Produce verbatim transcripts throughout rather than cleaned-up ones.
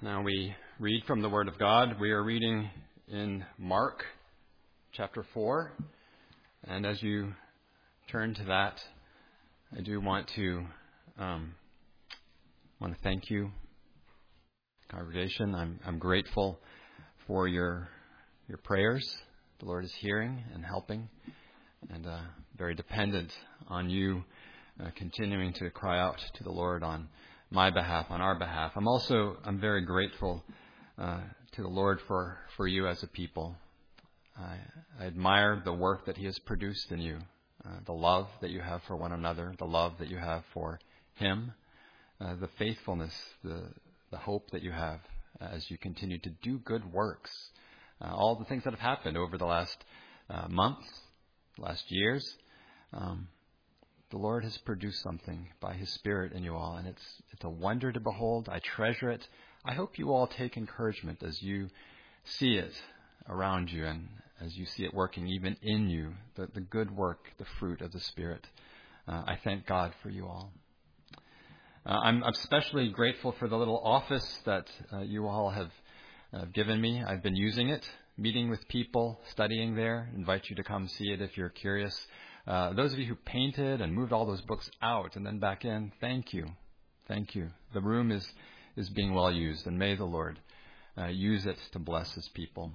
Now we read from the Word of God. We are reading in Mark chapter four. And as you turn to that, I do want to um, want to thank you, congregation. I'm I'm grateful for your your prayers. The Lord is hearing and helping, and uh, very dependent on you uh, continuing to cry out to the Lord on my behalf, on our behalf. I'm also I'm very grateful uh, to the Lord for, for you as a people. I, I admire the work that He has produced in you, uh, the love that you have for one another, the love that you have for Him, uh, the faithfulness, the the hope that you have as you continue to do good works. Uh, all the things that have happened over the last uh, months, last years. Um, The Lord has produced something by His Spirit in you all, and it's it's a wonder to behold. I treasure it. I hope you all take encouragement as you see it around you and as you see it working even in you, the, the good work, the fruit of the Spirit. Uh, I thank God for you all. Uh, I'm especially grateful for the little office that uh, you all have uh, given me. I've been using it, meeting with people, studying there. I invite you to come see it if you're curious. Uh, those of you who painted and moved all those books out and then back in, thank you. Thank you. The room is, is being well used, and may the Lord uh, use it to bless His people.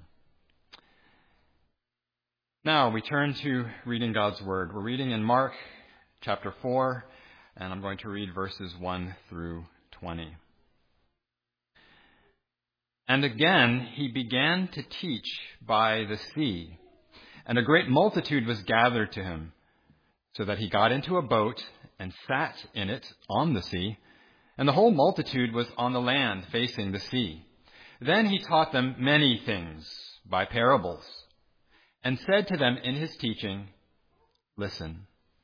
Now we turn to reading God's Word. We're reading in Mark chapter four, and I'm going to read verses one through twenty. And again He began to teach by the sea, and a great multitude was gathered to Him, so that He got into a boat and sat in it on the sea, and the whole multitude was on the land facing the sea. Then He taught them many things by parables, and said to them in His teaching, Listen,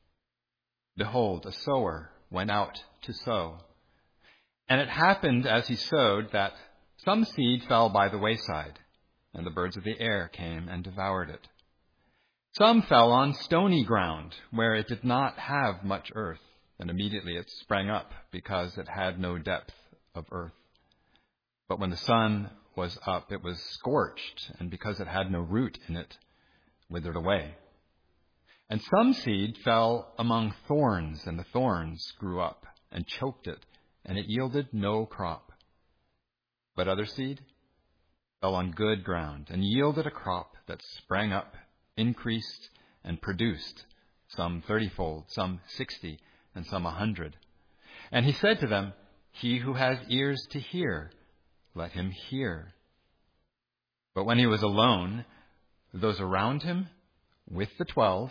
behold, a sower went out to sow. And it happened as he sowed that some seed fell by the wayside, and the birds of the air came and devoured it. Some fell on stony ground, where it did not have much earth, and immediately it sprang up, because it had no depth of earth. But when the sun was up, it was scorched, and because it had no root in it, withered away. And some seed fell among thorns, and the thorns grew up and choked it, and it yielded no crop. But other seed fell on good ground, and yielded a crop that sprang up, increased, and produced, some thirtyfold, some sixty, and some a hundred. And He said to them, He who has ears to hear, let him hear. But when He was alone, those around Him, with the twelve,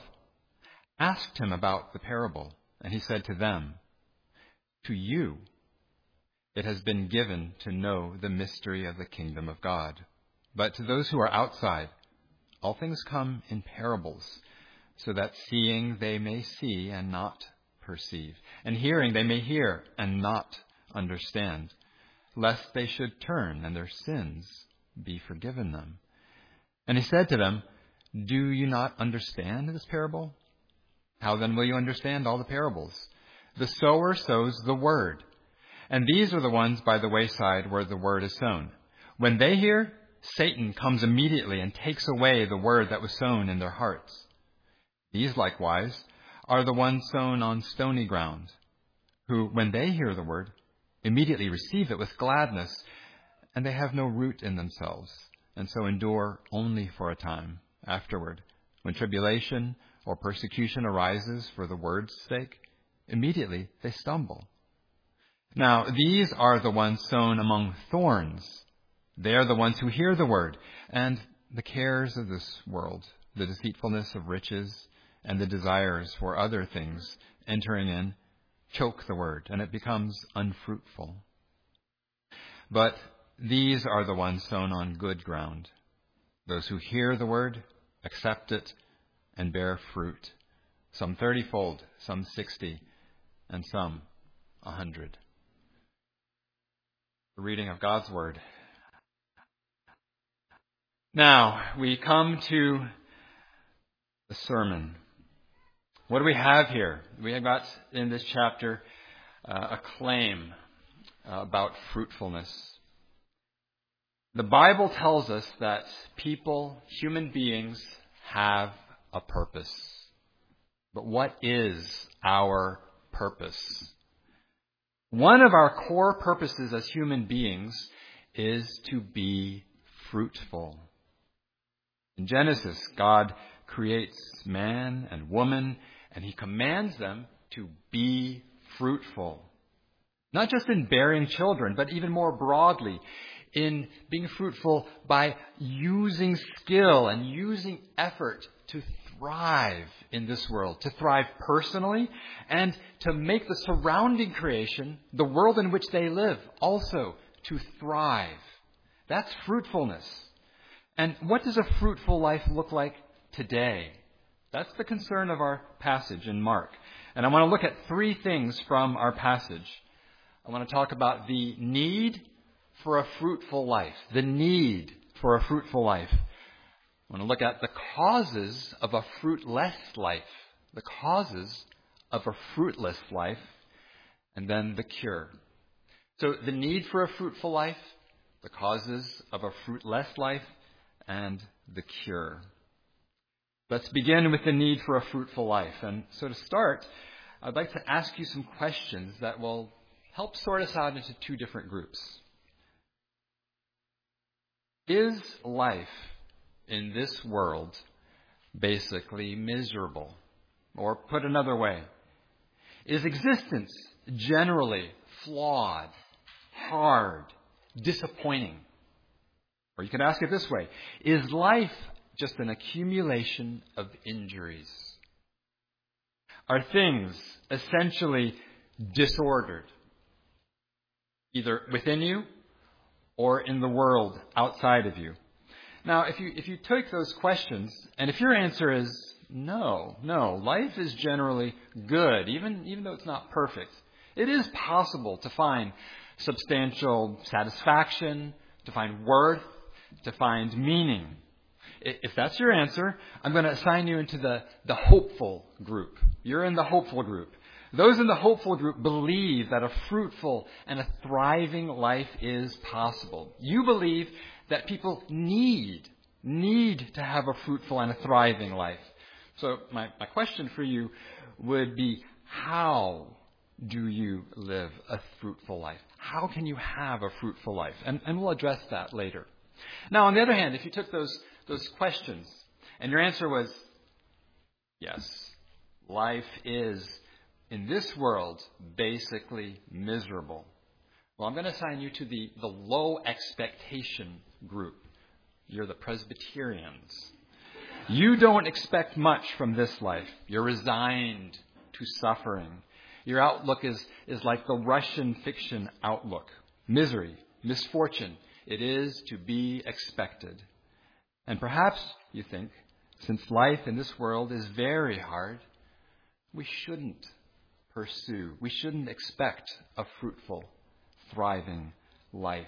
asked Him about the parable. And He said to them, To you it has been given to know the mystery of the kingdom of God. But to those who are outside, all things come in parables, so that seeing they may see and not perceive, and hearing they may hear and not understand, lest they should turn and their sins be forgiven them. And He said to them, Do you not understand this parable? How then will you understand all the parables? The sower sows the word, and these are the ones by the wayside where the word is sown. When they hear, Satan comes immediately and takes away the word that was sown in their hearts. These likewise are the ones sown on stony ground, who, when they hear the word, immediately receive it with gladness, and they have no root in themselves, and so endure only for a time. Afterward, when tribulation or persecution arises for the word's sake, immediately they stumble. Now, these are the ones sown among thorns. They are the ones who hear the word, and the cares of this world, the deceitfulness of riches, and the desires for other things entering in, choke the word, and it becomes unfruitful. But these are the ones sown on good ground, those who hear the word, accept it, and bear fruit, some thirtyfold, some sixty, and some a hundred. The reading of God's word. Now, we come to the sermon. What do we have here? We have got in this chapter uh, a claim uh, about fruitfulness. The Bible tells us that people, human beings, have a purpose. But what is our purpose? One of our core purposes as human beings is to be fruitful. In Genesis, God creates man and woman, and he commands them to be fruitful. Not just in bearing children, but even more broadly, in being fruitful by using skill and using effort to thrive in this world, to thrive personally, and to make the surrounding creation, the world in which they live, also to thrive. That's fruitfulness. And what does a fruitful life look like today? That's the concern of our passage in Mark. And I want to look at three things from our passage. I want to talk about the need for a fruitful life. The need for a fruitful life. I want to look at the causes of a fruitless life. The causes of a fruitless life. And then the cure. So the need for a fruitful life, the causes of a fruitless life, and the cure. Let's begin with the need for a fruitful life. And so to start, I'd like to ask you some questions that will help sort us out into two different groups. Is life in this world basically miserable? Or put another way, is existence generally flawed, hard, disappointing? Or you could ask it this way, is life just an accumulation of injuries? Are things essentially disordered, either within you or in the world outside of you? Now, if you if you take those questions, and if your answer is no, no, life is generally good, even, even though it's not perfect, it is possible to find substantial satisfaction, to find worth, to find meaning. If that's your answer, I'm going to assign you into the, the hopeful group. You're in the hopeful group. Those in the hopeful group believe that a fruitful and a thriving life is possible. You believe that people need, need to have a fruitful and a thriving life. So my, my question for you would be, how do you live a fruitful life? How can you have a fruitful life? And, and we'll address that later. Now, on the other hand, if you took those, those questions and your answer was, yes, life is, in this world, basically miserable. Well, I'm going to assign you to the, the low expectation group. You're the Presbyterians. You don't expect much from this life. You're resigned to suffering. Your outlook is, is like the Russian fiction outlook. Misery, misfortune. It is to be expected. And perhaps you think, since life in this world is very hard, we shouldn't pursue, we shouldn't expect a fruitful, thriving life.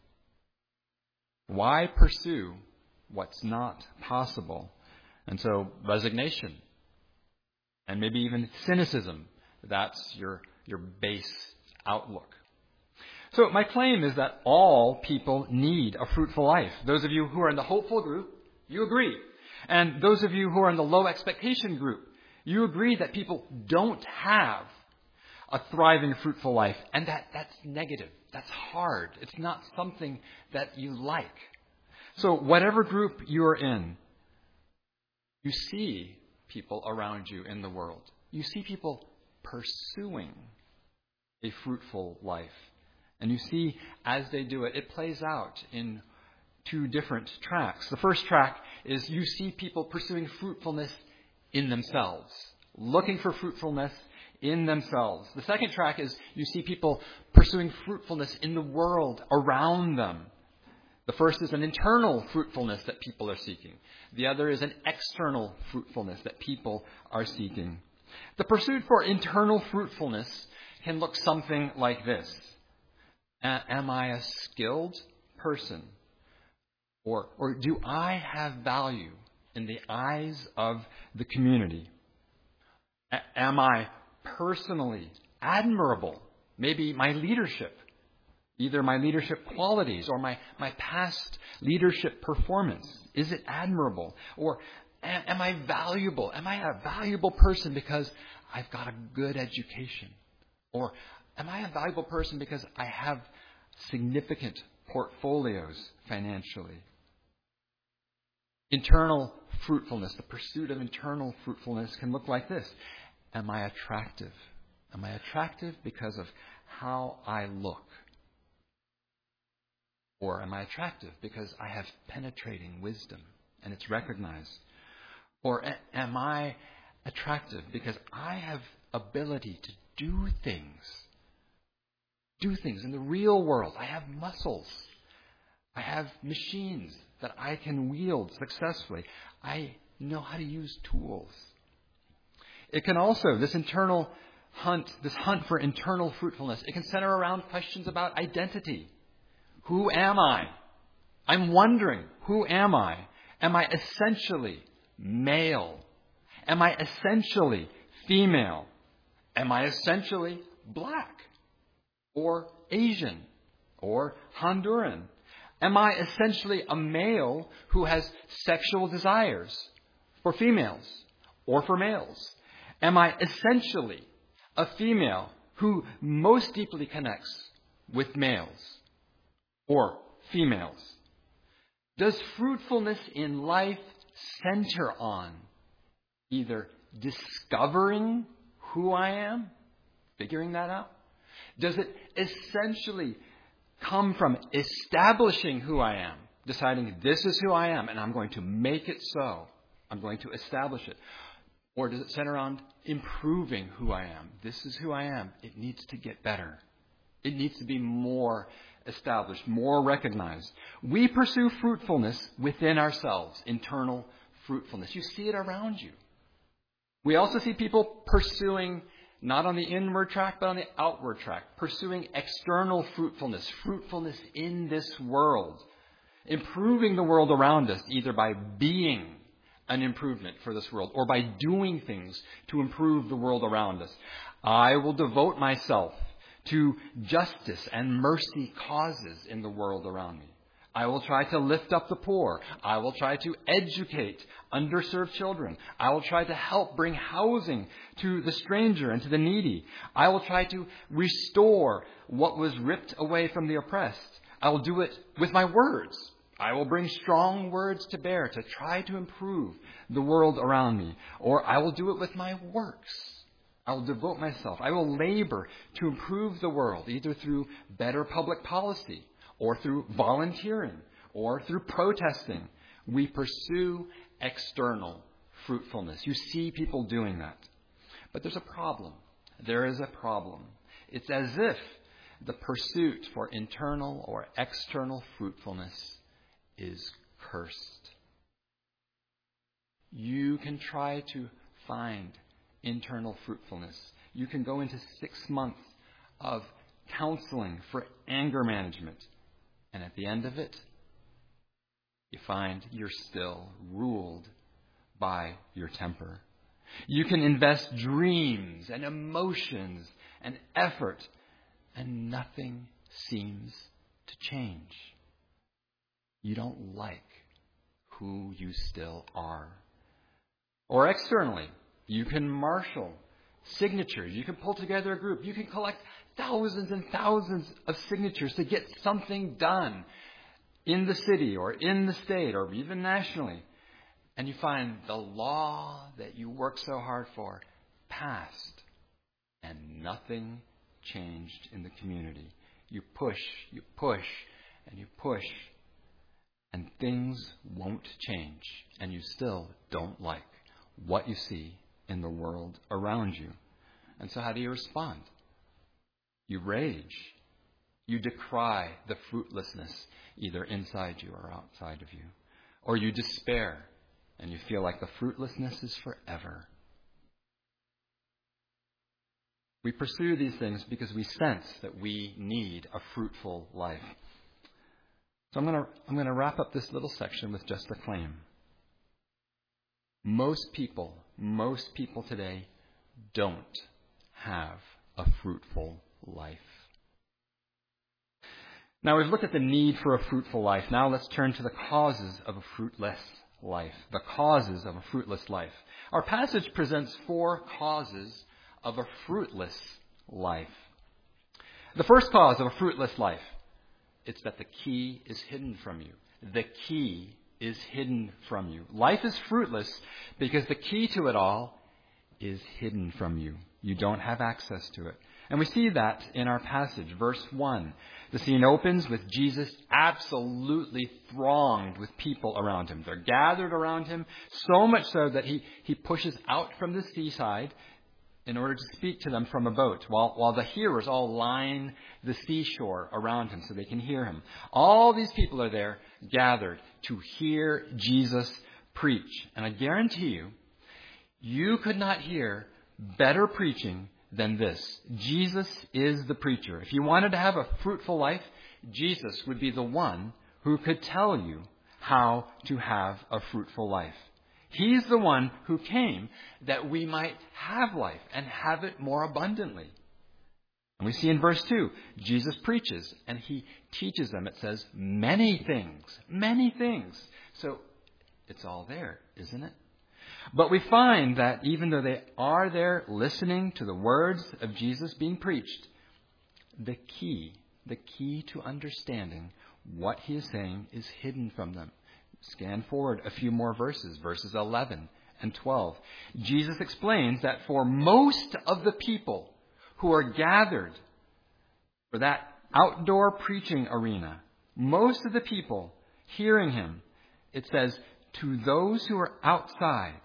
Why pursue what's not possible? And so resignation, and maybe even cynicism, that's your, your base outlook. So my claim is that all people need a fruitful life. Those of you who are in the hopeful group, you agree. And those of you who are in the low expectation group, you agree that people don't have a thriving, fruitful life. And that, that's negative. That's hard. It's not something that you like. So whatever group you're in, you see people around you in the world. You see people pursuing a fruitful life. And you see, as they do it, it plays out in two different tracks. The first track is you see people pursuing fruitfulness in themselves, looking for fruitfulness in themselves. The second track is you see people pursuing fruitfulness in the world around them. The first is an internal fruitfulness that people are seeking. The other is an external fruitfulness that people are seeking. The pursuit for internal fruitfulness can look something like this. Am I a skilled person? Or, or do I have value in the eyes of the community? A- am I personally admirable? Maybe my leadership Either my leadership qualities or my, my past leadership performance. Is it admirable? Or am, am I valuable? Am I a valuable person because I've got a good education? Or am I a valuable person because I have significant portfolios financially? Internal fruitfulness, the pursuit of internal fruitfulness can look like this. Am I attractive? Am I attractive because of how I look? Or am I attractive because I have penetrating wisdom and it's recognized? Or a- am I attractive because I have ability to do things? Do things in the real world. I have muscles. I have machines that I can wield successfully. I know how to use tools. It can also, this internal hunt, this hunt for internal fruitfulness, it can center around questions about identity. Who am I? I'm wondering, who am I? Am I essentially male? Am I essentially female? Am I essentially black? Or Asian? Or Honduran? Am I essentially a male who has sexual desires for females or for males? Am I essentially a female who most deeply connects with males or females? Does fruitfulness in life center on either discovering who I am, figuring that out? Does it essentially come from establishing who I am, deciding this is who I am and I'm going to make it so? I'm going to establish it. Or does it center on improving who I am? This is who I am. It needs to get better. It needs to be more established, more recognized. We pursue fruitfulness within ourselves, internal fruitfulness. You see it around you. We also see people pursuing, not on the inward track, but on the outward track, pursuing external fruitfulness, fruitfulness in this world, improving the world around us, either by being an improvement for this world or by doing things to improve the world around us. I will devote myself to justice and mercy causes in the world around me. I will try to lift up the poor. I will try to educate underserved children. I will try to help bring housing to the stranger and to the needy. I will try to restore what was ripped away from the oppressed. I will do it with my words. I will bring strong words to bear to try to improve the world around me. Or I will do it with my works. I will devote myself. I will labor to improve the world, either through better public policy or through volunteering or through protesting. We pursue external fruitfulness. You see people doing that. But there's a problem. There is a problem. It's as if the pursuit for internal or external fruitfulness is cursed. You can try to find internal fruitfulness. You can go into six months of counseling for anger management. And at the end of it, you find you're still ruled by your temper. You can invest dreams and emotions and effort, and nothing seems to change. You don't like who you still are. Or externally, you can marshal signatures. You can pull together a group. You can collect thousands and thousands of signatures to get something done in the city or in the state or even nationally. And you find the law that you worked so hard for passed and nothing changed in the community. You push, you push, and you push, and things won't change. And you still don't like what you see in the world around you. And so how do you respond? You rage. You decry the fruitlessness either inside you or outside of you. Or you despair and you feel like the fruitlessness is forever. We pursue these things because we sense that we need a fruitful life. So I'm going to I'm going to wrap up this little section with just a claim. Most people, most people today don't have a fruitful life. Now we've looked at the need for a fruitful life. Now let's turn to the causes of a fruitless life. The causes of a fruitless life. Our passage presents four causes of a fruitless life. The first cause of a fruitless life, it's that the key is hidden from you. The key is hidden from you. Life is fruitless because the key to it all is hidden from you. You don't have access to it. And we see that in our passage, verse one. The scene opens with Jesus absolutely thronged with people around him. They're gathered around him, so much so that he, he pushes out from the seaside in order to speak to them from a boat, while, while the hearers all line the seashore around him so they can hear him. All these people are there gathered to hear Jesus preach. And I guarantee you, you could not hear better preaching than this. Jesus is the preacher. If you wanted to have a fruitful life, Jesus would be the one who could tell you how to have a fruitful life. He's the one who came that we might have life and have it more abundantly. And we see in verse two, Jesus preaches and he teaches them. It says many things, many things. So it's all there, isn't it? But we find that even though they are there listening to the words of Jesus being preached, the key, the key to understanding what he is saying is hidden from them. Scan forward a few more verses, verses eleven and twelve. Jesus explains that for most of the people who are gathered for that outdoor preaching arena, most of the people hearing him, it says, to those who are outside,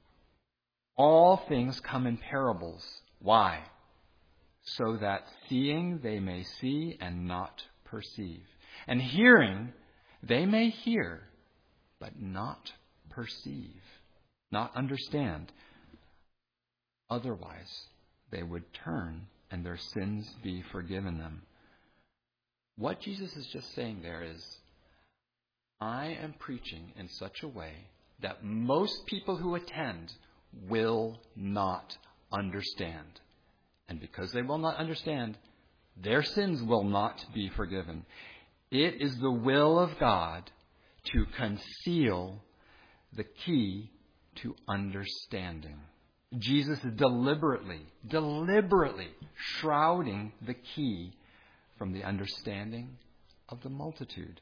all things come in parables. Why? So that seeing they may see and not perceive. And hearing they may hear, but not perceive, not understand. Otherwise, they would turn and their sins be forgiven them. What Jesus is just saying there is, I am preaching in such a way that most people who attend will not understand. And because they will not understand, their sins will not be forgiven. It is the will of God to conceal the key to understanding. Jesus is deliberately, deliberately shrouding the key from the understanding of the multitude.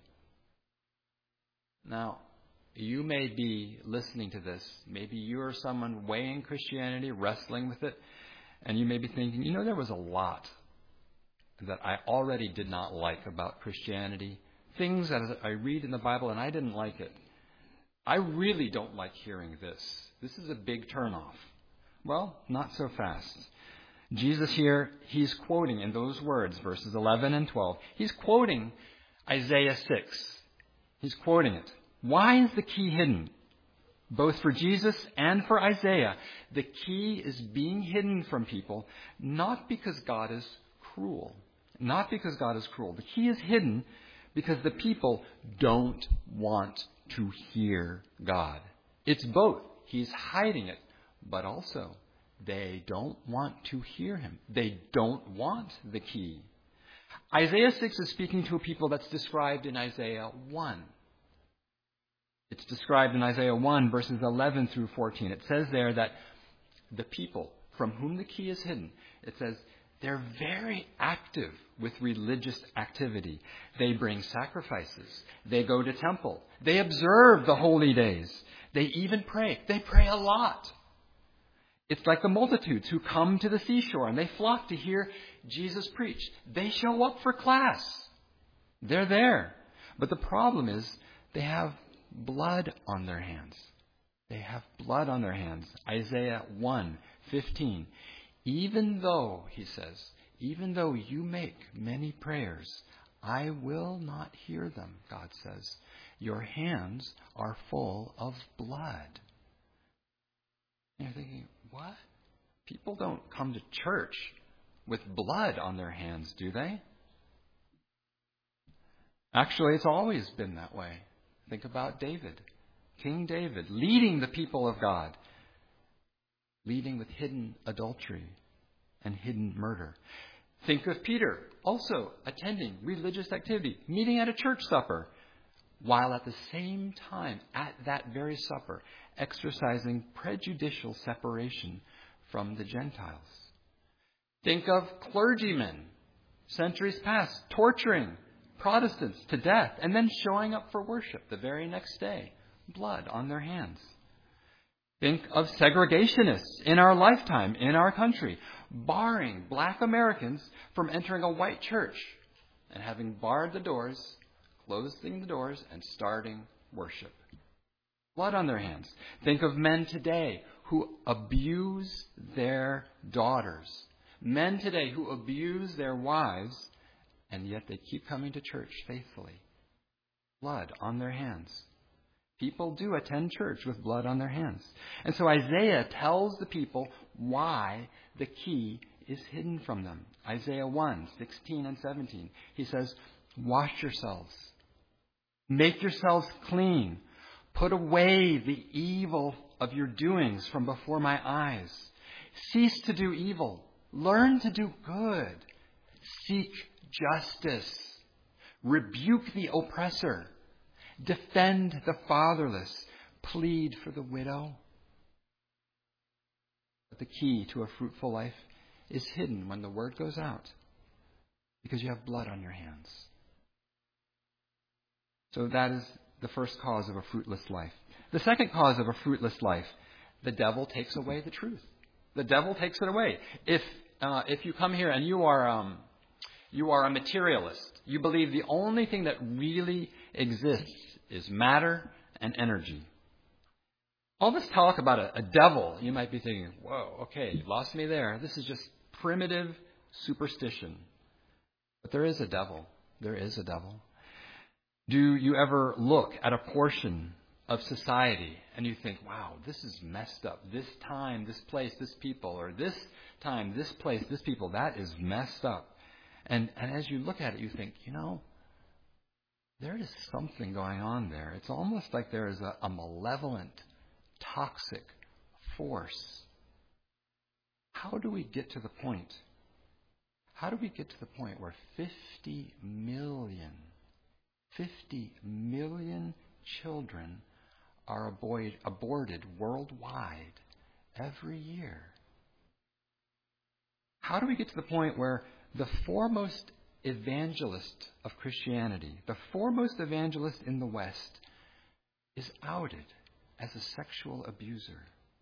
Now, you may be listening to this. Maybe you are someone weighing Christianity, wrestling with it, and you may be thinking, you know, there was a lot that I already did not like about Christianity. Things that I read in the Bible and I didn't like it. I really don't like hearing this. This is a big turnoff. Well, not so fast. Jesus here, he's quoting in those words, verses eleven and twelve, he's quoting Isaiah six. He's quoting it. Why is the key hidden? Both for Jesus and for Isaiah, the key is being hidden from people, not because God is cruel. Not because God is cruel. The key is hidden because the people don't want to hear God. It's both. He's hiding it, but also they don't want to hear him. They don't want the key. Isaiah six is speaking to a people that's described in Isaiah one. It's described in Isaiah one, verses eleven through fourteen. It says there that the people from whom the key is hidden, it says they're very active with religious activity. They bring sacrifices. They go to temple. They observe the holy days. They even pray. They pray a lot. It's like the multitudes who come to the seashore and they flock to hear Jesus preach. They show up for class. They're there. But the problem is they have blood on their hands. They have blood on their hands. Isaiah one fifteen. Even though, he says, even though you make many prayers, I will not hear them, God says. Your hands are full of blood. And you're thinking, what? People don't come to church with blood on their hands, do they? Actually, it's always been that way. Think about David, King David, leading the people of God, leading with hidden adultery and hidden murder. Think of Peter also attending religious activity, meeting at a church supper, while at the same time, at that very supper, exercising prejudicial separation from the Gentiles. Think of clergymen, centuries past, torturing Protestants to death and then showing up for worship the very next day, blood on their hands. Think of segregationists in our lifetime, in our country, barring black Americans from entering a white church and having barred the doors, closing the doors, and starting worship. Blood on their hands. Think of men today who abuse their daughters. Men today who abuse their wives, and yet they keep coming to church faithfully. Blood on their hands. People do attend church with blood on their hands. And so Isaiah tells the people why the key is hidden from them. Isaiah one, sixteen and seventeen. He says, wash yourselves. Make yourselves clean. Put away the evil of your doings from before my eyes. Cease to do evil. Learn to do good. Seek justice. Rebuke the oppressor. Defend the fatherless. Plead for the widow. But the key to a fruitful life is hidden when the word goes out, because you have blood on your hands. So that is the first cause of a fruitless life. The second cause of a fruitless life, the devil takes away the truth. The devil takes it away. If uh, if you come here and you are um, you are a materialist, you believe the only thing that really exists is matter and energy. All this talk about a, a devil, you might be thinking, whoa, okay, you lost me there. This is just primitive superstition. But there is a devil. There is a devil. Do you ever look at a portion of society and you think, wow, this is messed up. This time, this place, this people, or this time, this place, this people, that is messed up. And, and as you look at it, you think, you know, there is something going on there. It's almost like there is a, a malevolent, toxic force. How do we get to the point? How do we get to the point where fifty million, fifty million children are avoid, aborted worldwide every year? How do we get to the point where the foremost evangelist of Christianity, the foremost evangelist in the West, is outed as a sexual abuser?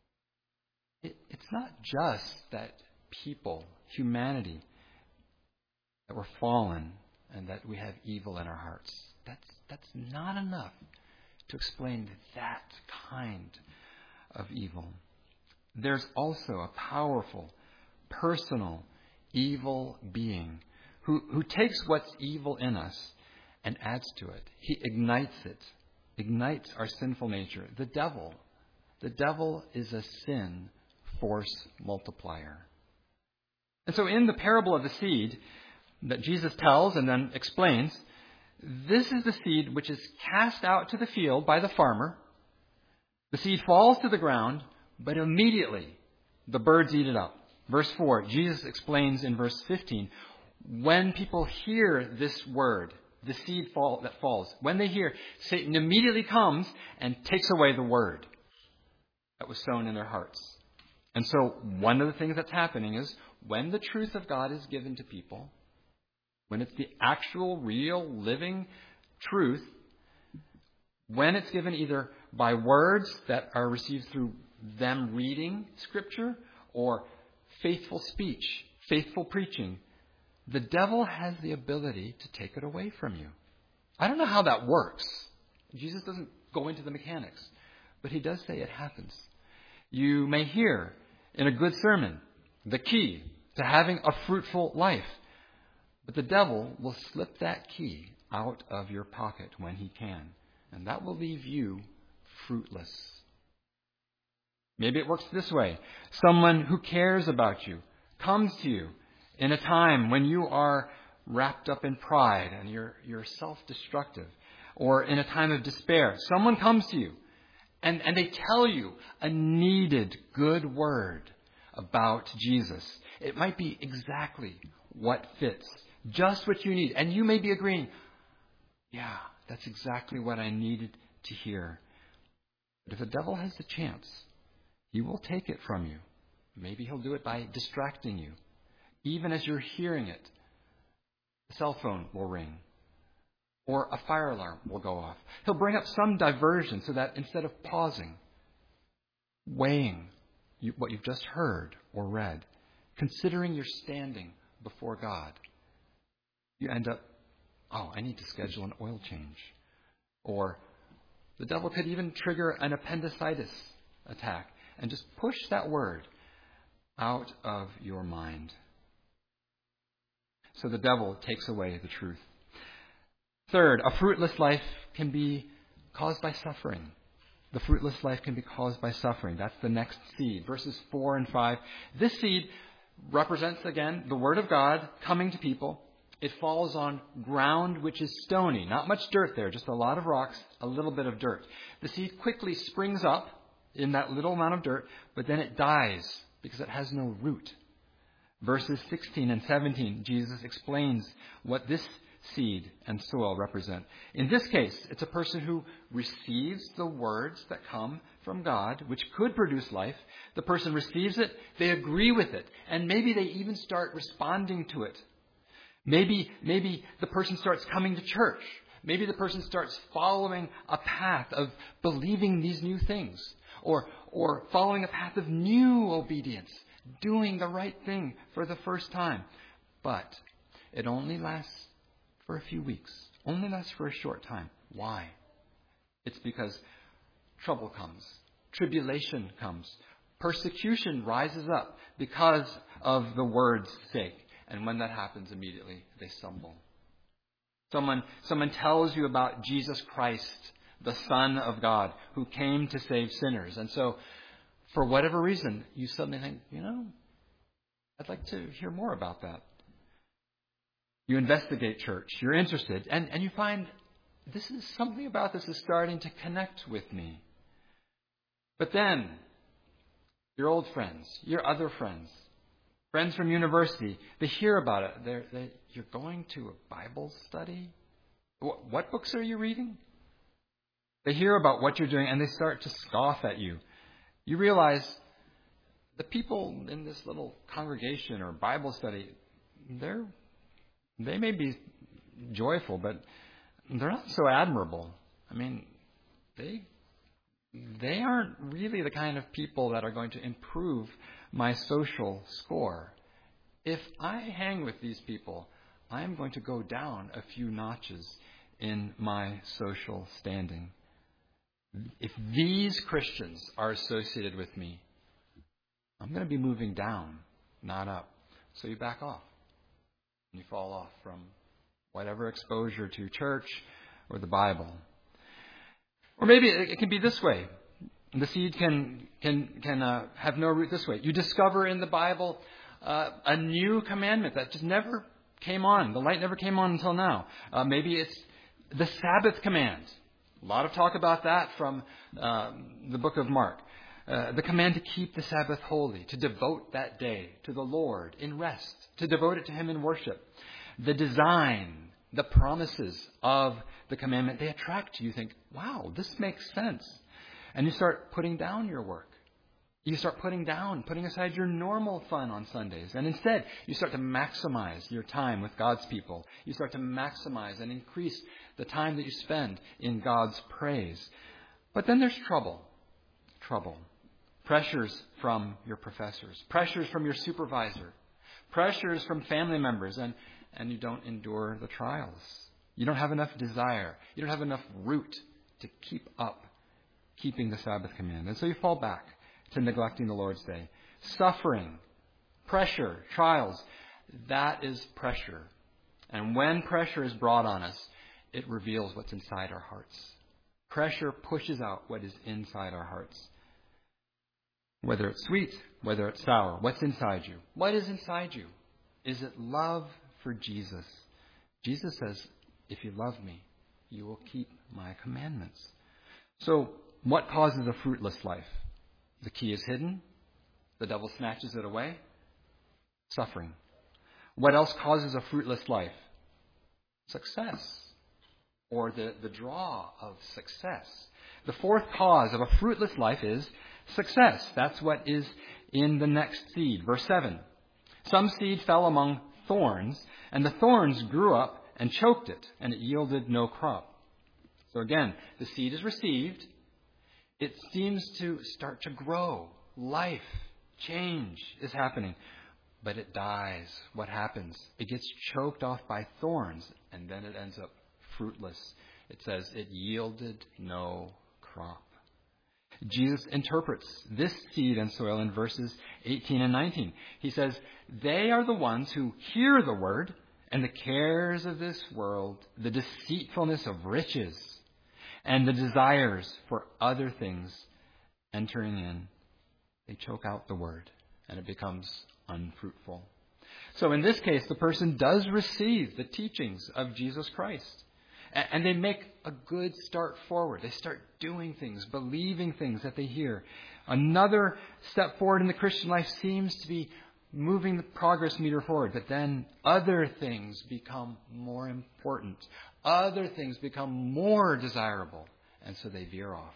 It, it's not just that people, humanity, that we're fallen and that we have evil in our hearts. That's, that's not enough to explain that kind of evil. There's also a powerful, personal, evil being who, who takes what's evil in us and adds to it. He ignites it, ignites our sinful nature. The devil, the devil is a sin force multiplier. And so in the parable of the seed that Jesus tells and then explains, this is the seed which is cast out to the field by the farmer. The seed falls to the ground, but immediately the birds eat it up. Verse four, Jesus explains in verse fifteen, when people hear this word, the seed fall, that falls, when they hear, Satan immediately comes and takes away the word that was sown in their hearts. And so one of the things that's happening is when the truth of God is given to people, when it's the actual, real, living truth, when it's given either by words that are received through them reading Scripture or faithful speech, faithful preaching, the devil has the ability to take it away from you. I don't know how that works. Jesus doesn't go into the mechanics, but he does say it happens. You may hear in a good sermon the key to having a fruitful life, but the devil will slip that key out of your pocket when he can, and that will leave you fruitless. Maybe it works this way. Someone who cares about you comes to you in a time when you are wrapped up in pride and you're, you're self-destructive, or in a time of despair. Someone comes to you and, and they tell you a needed good word about Jesus. It might be exactly what fits, just what you need. And you may be agreeing, yeah, that's exactly what I needed to hear. But if the devil has the chance, he will take it from you. Maybe he'll do it by distracting you. Even as you're hearing it, the cell phone will ring. Or a fire alarm will go off. He'll bring up some diversion so that instead of pausing, weighing you, what you've just heard or read, considering you're standing before God, you end up, oh, I need to schedule an oil change. Or the devil could even trigger an appendicitis attack and just push that word out of your mind. So the devil takes away the truth. Third, a fruitless life can be caused by suffering. The fruitless life can be caused by suffering. That's the next seed. Verses four and five. This seed represents, again, the Word of God coming to people. It falls on ground which is stony. Not much dirt there, just a lot of rocks, a little bit of dirt. The seed quickly springs up in that little amount of dirt, but then it dies because it has no root. Verses sixteen and seventeen, Jesus explains what this seed and soil represent. In this case, it's a person who receives the words that come from God, which could produce life. The person receives it, they agree with it, and maybe they even start responding to it. Maybe, maybe the person starts coming to church. Maybe the person starts following a path of believing these new things, or, or following a path of new obedience, doing the right thing for the first time. But it only lasts for a few weeks, only lasts for a short time. Why? It's because trouble comes, tribulation comes, persecution rises up because of the word's sake. And when that happens, immediately they stumble. Someone, someone tells you about Jesus Christ, the Son of God, who came to save sinners. And so, for whatever reason, you suddenly think, you know, I'd like to hear more about that. You investigate church. You're interested. And, and you find this is something about this is starting to connect with me. But then, your old friends, your other friends, friends from university, they hear about it. They're, they, you're going to a Bible study? What, what books are you reading? They hear about what you're doing and they start to scoff at you. You realize the people in this little congregation or Bible study, they're They may be joyful, but they're not so admirable. I mean, they they aren't really the kind of people that are going to improve my social score. If I hang with these people, I am going to go down a few notches in my social standing. If these Christians are associated with me, I'm going to be moving down, not up. So you back off. And you fall off from whatever exposure to church or the Bible. Or maybe it can be this way. The seed can can can uh, have no root this way. You discover in the Bible uh, a new commandment that just never came on. The light never came on until now. Uh, maybe it's the Sabbath command. A lot of talk about that from uh, the book of Mark. Uh, the command to keep the Sabbath holy, to devote that day to the Lord in rest, to devote it to Him in worship. The design, the promises of the commandment, they attract you. You think, wow, this makes sense. And you start putting down your work. You start putting down, putting aside your normal fun on Sundays. And instead, you start to maximize your time with God's people. You start to maximize and increase the time that you spend in God's praise. But then there's trouble. Trouble. Pressures from your professors. Pressures from your supervisor. Pressures from family members. And, and you don't endure the trials. You don't have enough desire. You don't have enough root to keep up keeping the Sabbath command. And so you fall back to neglecting the Lord's Day. Suffering, pressure, trials, that is pressure. And when pressure is brought on us, it reveals what's inside our hearts. Pressure pushes out what is inside our hearts. Whether it's sweet, whether it's sour, what's inside you? What is inside you? Is it love for Jesus? Jesus says, if you love me, you will keep my commandments. So, what causes a fruitless life? The key is hidden. The devil snatches it away. Suffering. What else causes a fruitless life? Success, or the, the draw of success. The fourth cause of a fruitless life is success. That's what is in the next seed. Verse seven. Some seed fell among thorns, and the thorns grew up and choked it, and it yielded no crop. So again, the seed is received. It seems to start to grow. Life, change is happening. But it dies. What happens? It gets choked off by thorns, and then it ends up fruitless. It says it yielded no crop. Jesus interprets this seed and soil in verses eighteen and nineteen. He says, they are the ones who hear the word, and the cares of this world, the deceitfulness of riches, and the desires for other things entering in, they choke out the word, and it becomes unfruitful. So in this case, the person does receive the teachings of Jesus Christ. And they make a good start forward. They start doing things, believing things that they hear. Another step forward in the Christian life seems to be moving the progress meter forward. But then other things become more important. Other things become more desirable. And so they veer off.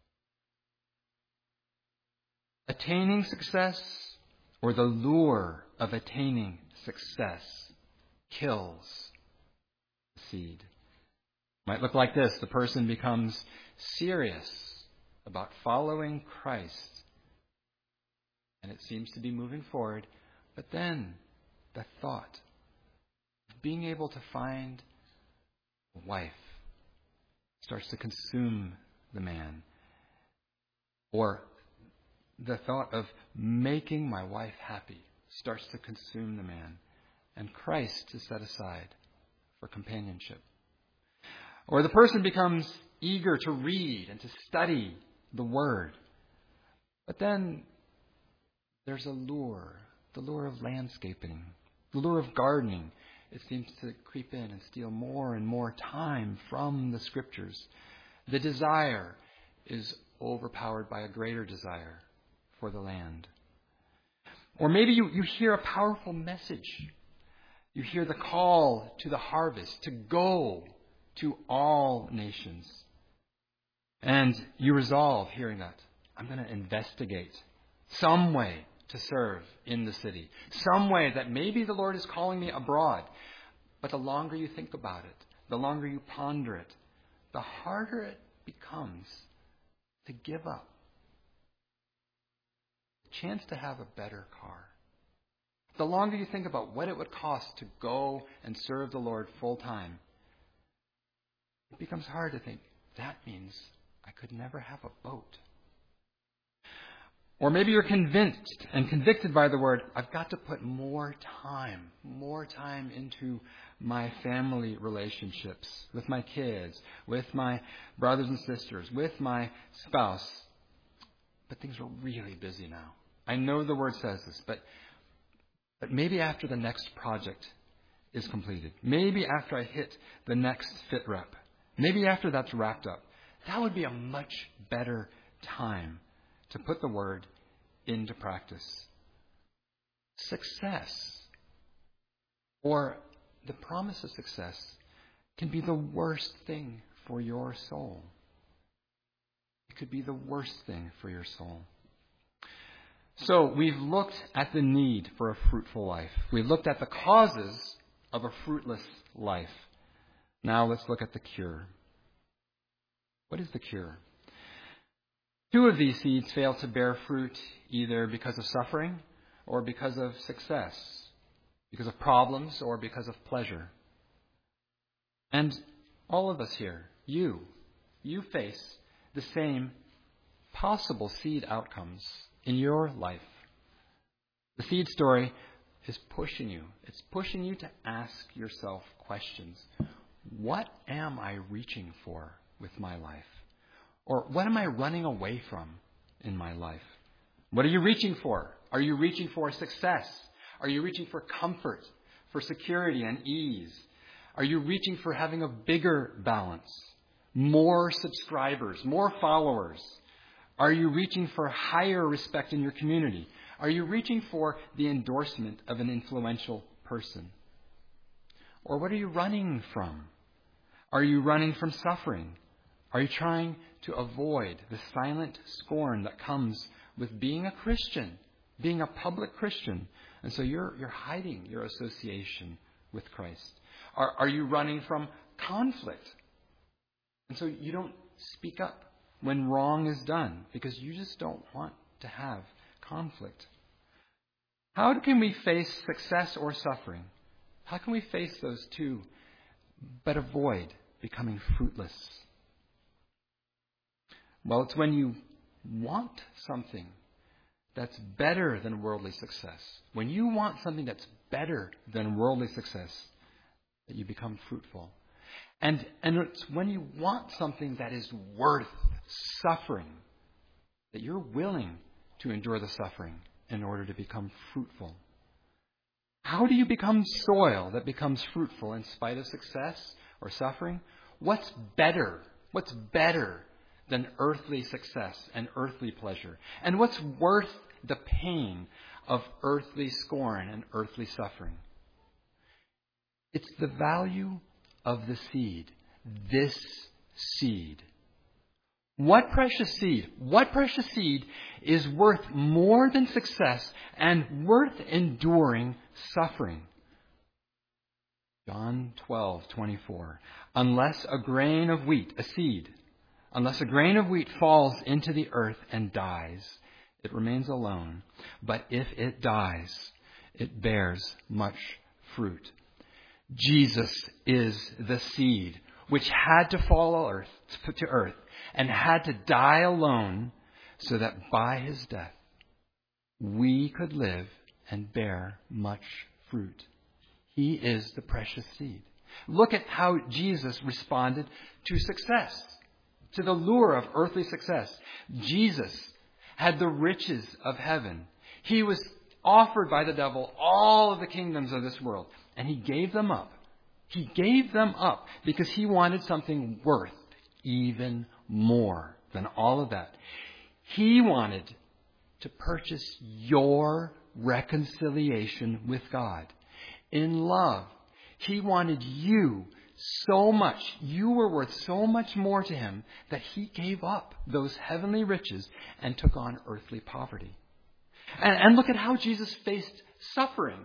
Attaining success, or the lure of attaining success, kills the seed. Might look like this. The person becomes serious about following Christ, and it seems to be moving forward. But then the thought of being able to find a wife starts to consume the man. Or the thought of making my wife happy starts to consume the man, and Christ is set aside for companionship. Or the person becomes eager to read and to study the Word. But then there's a lure, the lure of landscaping, the lure of gardening. It seems to creep in and steal more and more time from the Scriptures. The desire is overpowered by a greater desire for the land. Or maybe you, you hear a powerful message. You hear the call to the harvest, to go to all nations. And you resolve, hearing that, I'm going to investigate some way to serve in the city. Some way that maybe the Lord is calling me abroad. But the longer you think about it, the longer you ponder it, the harder it becomes to give up. The chance to have a better car. The longer you think about what it would cost to go and serve the Lord full time, it becomes hard to think, that means I could never have a boat. Or maybe you're convinced and convicted by the word, I've got to put more time, more time into my family relationships, with my kids, with my brothers and sisters, with my spouse. But things are really busy now. I know the word says this, but, but maybe after the next project is completed, maybe after I hit the next fit rep, maybe after that's wrapped up, that would be a much better time to put the word into practice. Success, or the promise of success, can be the worst thing for your soul. It could be the worst thing for your soul. So we've looked at the need for a fruitful life. We've looked at the causes of a fruitless life. Now let's look at the cure. What is the cure? Two of these seeds fail to bear fruit either because of suffering or because of success, because of problems or because of pleasure. And all of us here, you, you face the same possible seed outcomes in your life. The seed story is pushing you. It's pushing you to ask yourself questions. What am I reaching for with my life? Or what am I running away from in my life? What are you reaching for? Are you reaching for success? Are you reaching for comfort, for security and ease? Are you reaching for having a bigger balance, more subscribers, more followers? Are you reaching for higher respect in your community? Are you reaching for the endorsement of an influential person? Or what are you running from? Are you running from suffering? Are you trying to avoid the silent scorn that comes with being a Christian, being a public Christian? And so you're you're hiding your association with Christ. Are, are you running from conflict? And so you don't speak up when wrong is done because you just don't want to have conflict. How can we face success or suffering? How can we face those two but avoid becoming fruitless? Well, it's when you want something that's better than worldly success. When you want something that's better than worldly success, that you become fruitful. And, and it's when you want something that is worth suffering, that you're willing to endure the suffering in order to become fruitful. How do you become soil that becomes fruitful in spite of success or suffering? What's better? What's better than earthly success and earthly pleasure? And what's worth the pain of earthly scorn and earthly suffering? It's the value of the seed. This seed. What precious seed? What precious seed is worth more than success and worth enduring suffering? John twelve twenty-four. Unless a grain of wheat, a seed, unless a grain of wheat falls into the earth and dies, it remains alone. But if it dies, it bears much fruit. Jesus is the seed which had to fall earth, to earth and had to die alone so that by his death we could live and bear much fruit. He is the precious seed. Look at how Jesus responded to success, to the lure of earthly success. Jesus had the riches of heaven. He was offered by the devil all of the kingdoms of this world, and he gave them up. He gave them up because he wanted something worth even more than all of that. He wanted to purchase your reconciliation with God. In love, he wanted you so much. You were worth so much more to him that he gave up those heavenly riches and took on earthly poverty. And, and look at how Jesus faced suffering.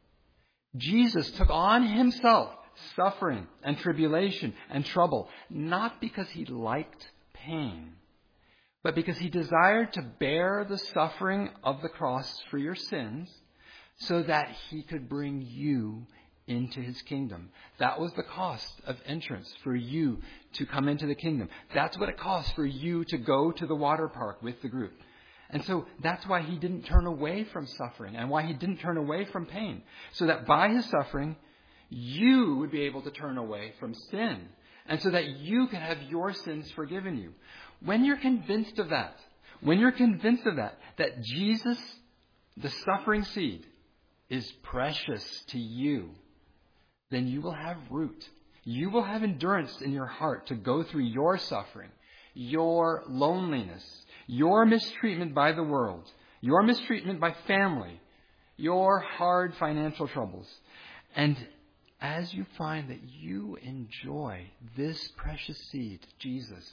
Jesus took on himself suffering and tribulation and trouble, not because he liked pain, but because he desired to bear the suffering of the cross for your sins so that he could bring you into his kingdom. That was the cost of entrance for you to come into the kingdom. That's what it cost for you to go to the water park with the group. And so that's why he didn't turn away from suffering and why he didn't turn away from pain. So that by his suffering, you would be able to turn away from sin. And so that you can have your sins forgiven you. When you're convinced of that, when you're convinced of that, that Jesus, the suffering seed, is precious to you, then you will have root. You will have endurance in your heart to go through your suffering, your loneliness, your mistreatment by the world, your mistreatment by family, your hard financial troubles. And as you find that you enjoy this precious seed, Jesus,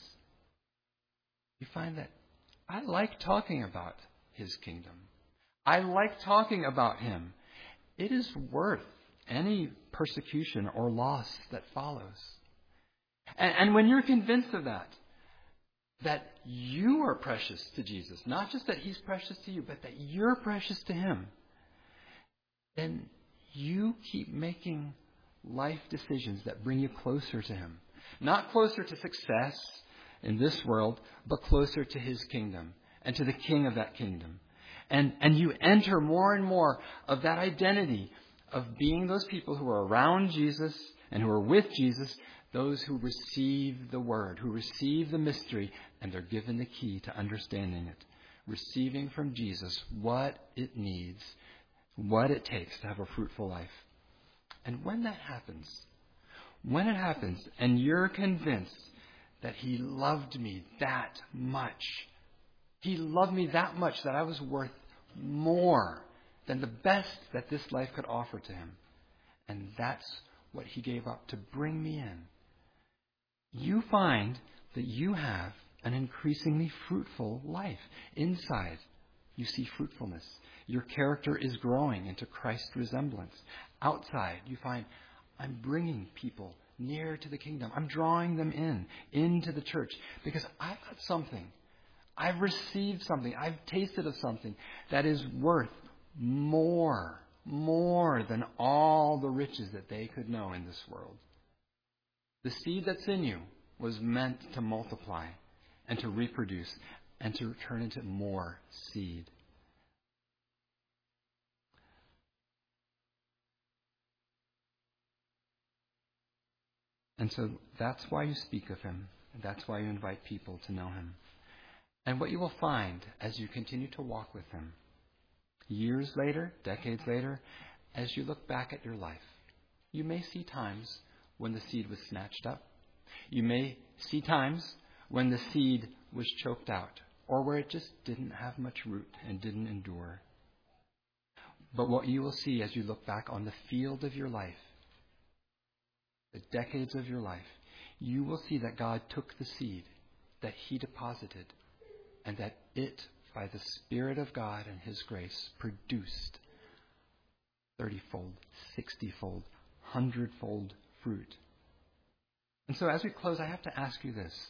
you find that I like talking about his kingdom. I like talking about him. It is worth any persecution or loss that follows. And, and when you're convinced of that, that you are precious to Jesus, not just that he's precious to you, but that you're precious to him, then you keep making life decisions that bring you closer to him. Not closer to success in this world, but closer to his kingdom and to the king of that kingdom. And, and you enter more and more of that identity of being those people who are around Jesus and who are with Jesus, those who receive the word, who receive the mystery, and they're given the key to understanding it. Receiving from Jesus what it needs, what it takes to have a fruitful life. And when that happens, when it happens, and you're convinced that he loved me that much, he loved me that much that I was worth more than the best that this life could offer to him, And that's what he gave up to bring me in. You find that you have an increasingly fruitful life. Inside, you see fruitfulness. Your character is growing into Christ's resemblance. Outside, you find, I'm bringing people near to the kingdom. I'm drawing them in, into the church, because I've got something. I've received something. I've tasted of something that is worth more, more than all the riches that they could know in this world. The seed that's in you was meant to multiply and to reproduce and to turn into more seed. And so that's why you speak of him. And that's why you invite people to know him. And what you will find as you continue to walk with him, years later, decades later, as you look back at your life, you may see times when the seed was snatched up. You may see times when the seed was choked out, or where it just didn't have much root and didn't endure. But what you will see as you look back on the field of your life, the decades of your life, you will see that God took the seed that he deposited, and that it, by the Spirit of God and his grace, produced thirty-fold, sixty-fold, hundred-fold fruit. And so as we close, I have to ask you this.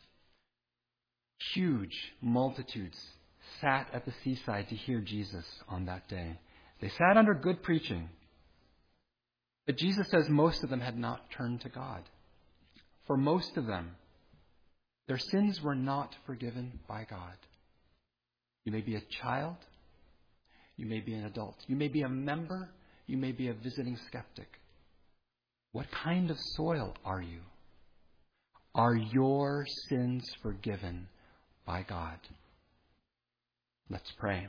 Huge multitudes sat at the seaside to hear Jesus on that day. They sat under good preaching. But Jesus says most of them had not turned to God. For most of them, their sins were not forgiven by God. You may be a child. You may be an adult. You may be a member. You may be a visiting skeptic. What kind of soil are you? Are your sins forgiven by God? Let's pray.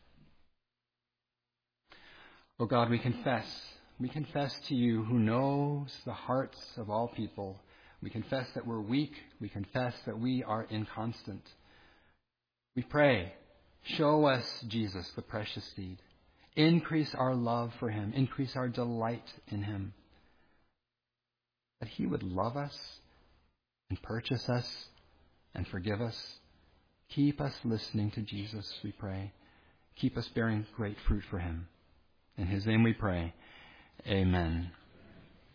Oh God, we confess. We confess to you who knows the hearts of all people. We confess that we're weak. We confess that we are inconstant. We pray, show us Jesus, the precious seed. Increase our love for him. Increase our delight in him. That he would love us and purchase us and forgive us. Keep us listening to Jesus, we pray. Keep us bearing great fruit for him. In his name we pray. Amen.